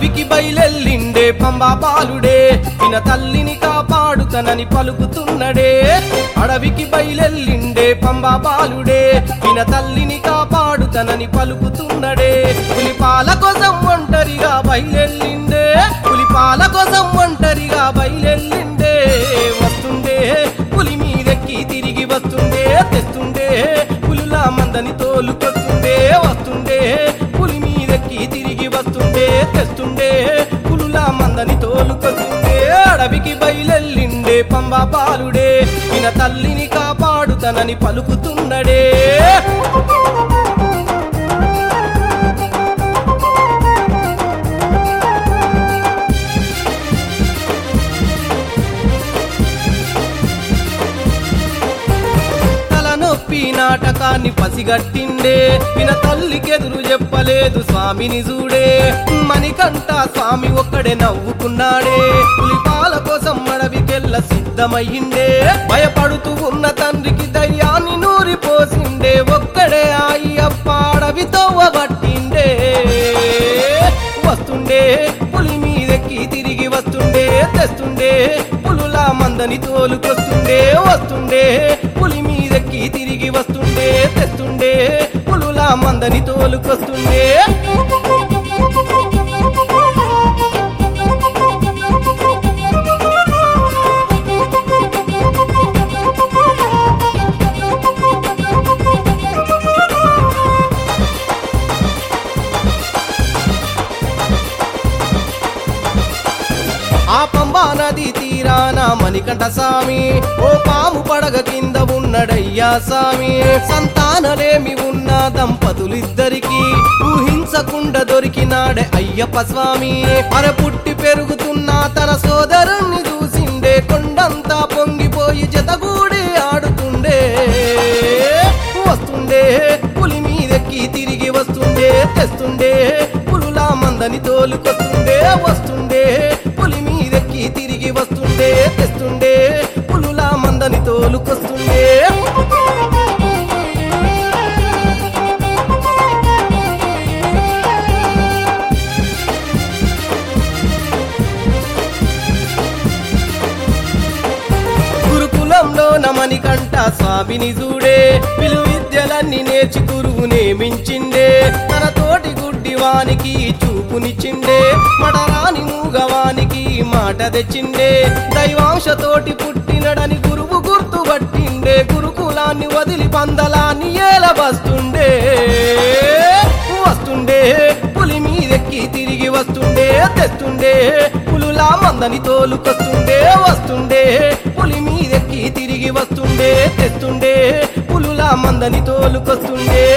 అడవికి బయలెల్లిండే పంబా బాలుడే విన తల్లిని కాపాడుతనని పలుకుతున్నడే అడవికి బయలెల్లిండే పంబా బాలుడే విన తల్లిని కాపాడుతనని పలుకుతున్నడే పులిపాల కోసం ఒంటరిగా బయలెల్లిండే పులిపాల కోసం ఒంటరిగా బయలెల్లిండే వస్తుండే పులి మీదెక్కి తిరిగి వస్తుండే తెస్తుండే పులుల మందని తోలుకొస్తుండే వస్తుండే పులి మీదెక్కి తిరిగి వస్తుండే తెస్తుండే పులుల మందని తోలుకొస్తుండే అడవికి బయలెల్లిండే పంబా బాలుడే విన తల్లిని కాపాడుతనని పలుకుతున్నడే నాటకాన్ని పసిగట్టిండే విన తల్లికెదురు చెప్పలేదు స్వామిని చూడే మణికంఠ స్వామి ఒక్కడే నవ్వుకున్నాడే పులిపాల కోసం అడవికెళ్ళ సిద్ధమయ్యిండే భయపడుతూ ఉన్న తండ్రికి ధైర్యాన్ని నూరిపోసిండే ఒక్కడే అయ్యప్ప అడవితో పట్టిండే వస్తుండే పులి మీదెక్కి తిరిగి వస్తుండే తెస్తుండే పులుల మందని తోలుకొస్తుండే వస్తుండే పులి మీదెక్కి తిరిగి వస్తుండే తెస్తుండే పులుల మందని తోలుకొస్తుండే ఆ పంబా నది తీరాన మణికంఠ స్వామి ఓ పాము పడగ కింద ఉన్నడయ్యా స్వామి సంతానలేమి ఉన్న దంపతులిద్దరికి ఊహించకుండా దొరికినాడే అయ్యప్ప స్వామి అర పుట్టి పెరుగుతున్న తన సోదరుణ్ణి చూసిండే కొండంతా పొంగిపోయి జతగూడి ఆడుతుండే వస్తుండే పులి మీదెక్కి తిరిగి వస్తుండే తెస్తుండే పులుల మందని తోలుకొస్తుండే వస్తుండే పులి మీదెక్కి తిరిగి వస్తుండే తెస్తుండే పులుల మందని తోలుకొస్తుండే గురుకులంలో మణికంఠ స్వామిని చూడే విలు విద్యలన్నీ నేర్చి గురువు నియమించిండే తన తోటి గుడ్డివానికి చూపునిచ్చిండే మడరాని మూగవానికి మాట తెచ్చిండే దైవాంశతోటి పుట్టినడని గురువు గుర్తుపట్టిండే గురుకులాన్ని వదిలి పందలాన్ని ఏలబస్తుండే వస్తుండే పులి మీదెక్కి తిరిగి వస్తుండే తెస్తుండే పులుల మందని తోలుకొస్తుండే వస్తుండే పులి మీదెక్కి తిరిగి వస్తుండే తెస్తుండే పులుల మందని తోలుకొస్తుండే